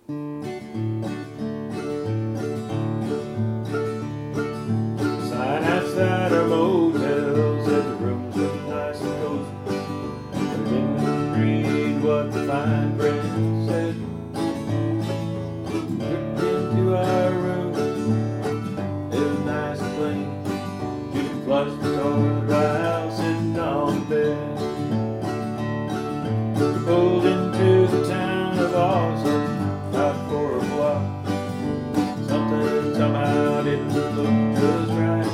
Sign outside our motel said the rooms look nice and cozy, but I didn't read what the fine print said. Looked into our room, it was nice and clean. You could flush the toilet while sitting on the bed. We pulled into the town of Austin, out for a walk. Something somehow didn't look just right.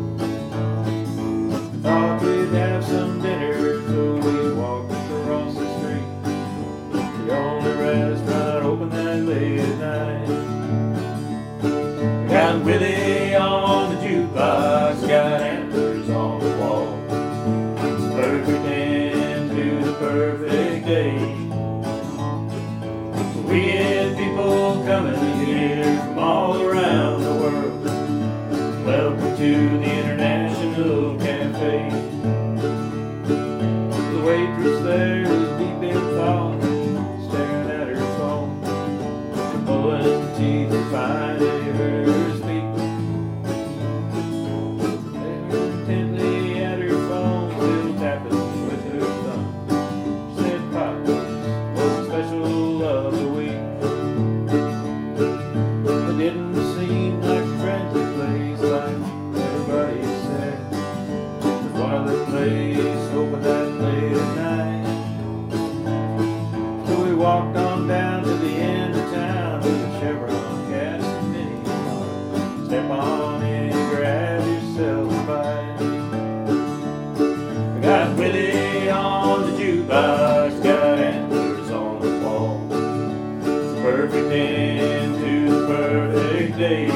Thought we'd have some dinner, so we walked across the street, the only restaurant open that late at night. Got Willie on the jukebox, got antlers on the wall. It's a perfect end to the perfect day. We had people coming here from all around the world. Welcome to the International Cafe. The waitress there was deep in thought, staring at her phone, pulling teeth to finally heard her speak. Staring intently at her phone, still tapping with her thumb. She said Pop was the special of the week. It didn't seem like a friendly place, like everybody said. It was one of the places open that late at night. So we walked on down to the end of town to the Chevron gas and mini bar. Step on in and grab yourself a bite. We got Willie on the jukebox, got antlers on the wall. It's a perfect end to the perfect day.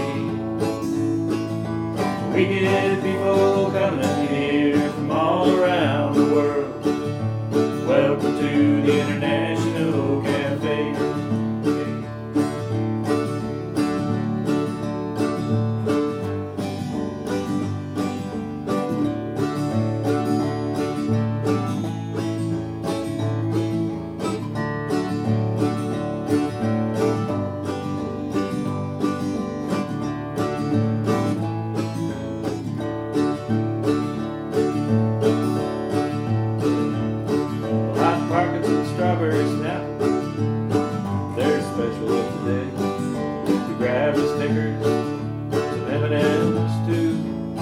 We get people coming here from all around the world. Welcome to the International Cafe. Hot pockets and strawberry snap, they're special of the day. We grab the Snickers, some M&M's too.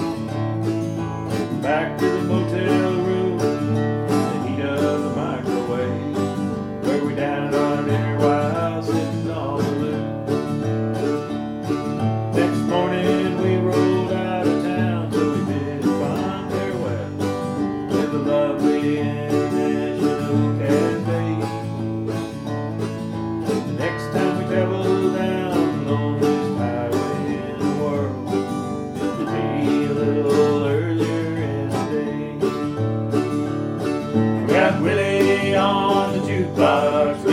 Back to the motel room, the heat of the microwave, where we downed our dinner while sitting on the loo. Next morning we rolled out of town, so we bid a fond farewell to the lovely International Cafe. The next time we travel down the loneliest highway in the world, it'll be a little earlier in the day. We got Willie on the jukebox.